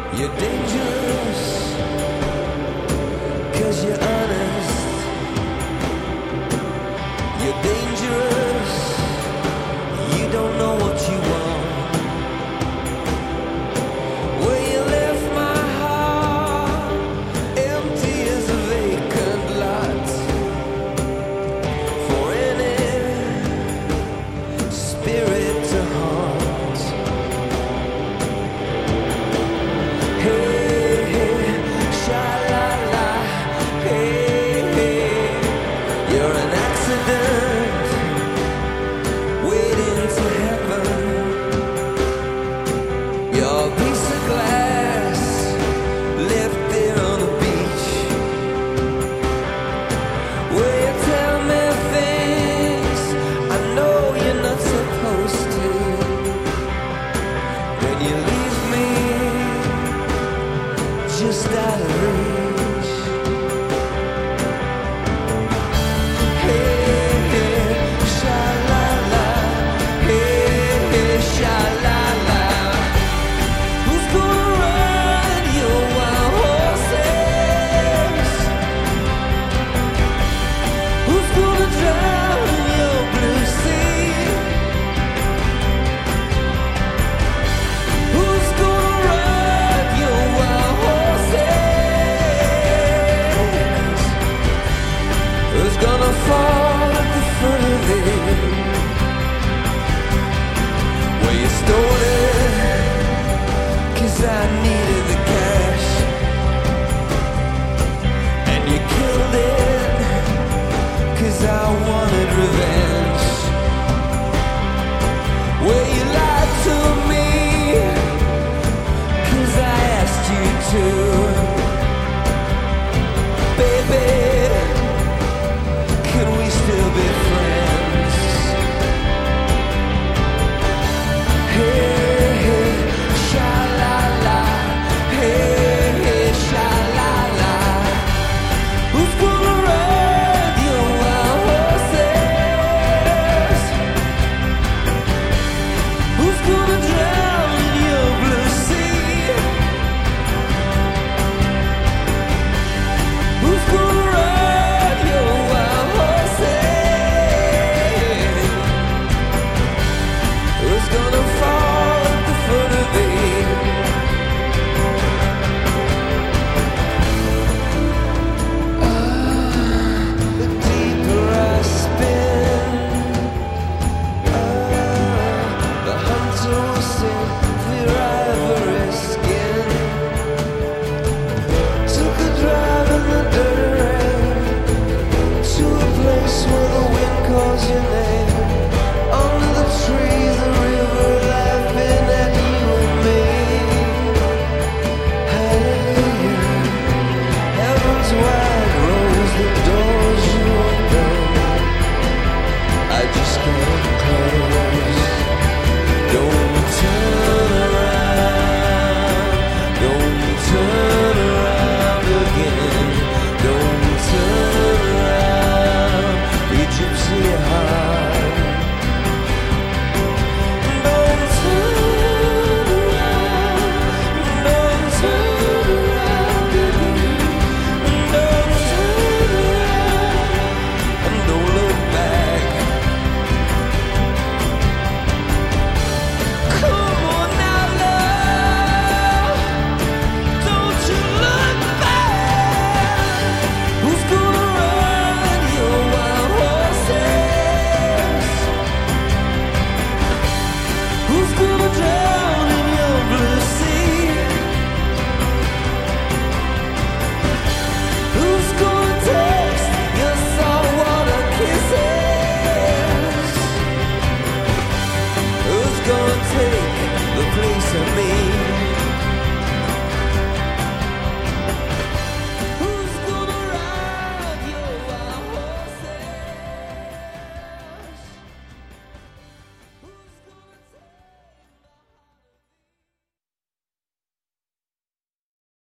You're dangerous, 'cause you're honest. You're dangerous, you don't know what you want. Well, you left my heart empty as a vacant lot for any spirit to haunt. Hey, hey, sha-la-la, hey, hey, you're an accident waiting to happen. You're a piece of glass left there on the beach. Will you tell me things I know you're not supposed to? When you leave me just out of reach. Hey, hey, sha-la-la, hey, hey, sha-la-la. Who's gonna ride your wild horses? Who's gonna drown your blue sea? Who's gonna ride your wild horses? Who's gonna fall at the foot of it? Well, you stole it, 'cause I needed the cash. And you killed it, 'cause I wanted revenge. Well, you lied to me, 'cause I asked you to.